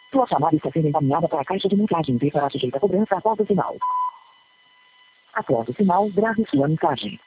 Sua chamada está sendo encaminhada para a caixa de mensagens e será sujeita a cobrança após o sinal. Após o sinal, grave sua mensagem.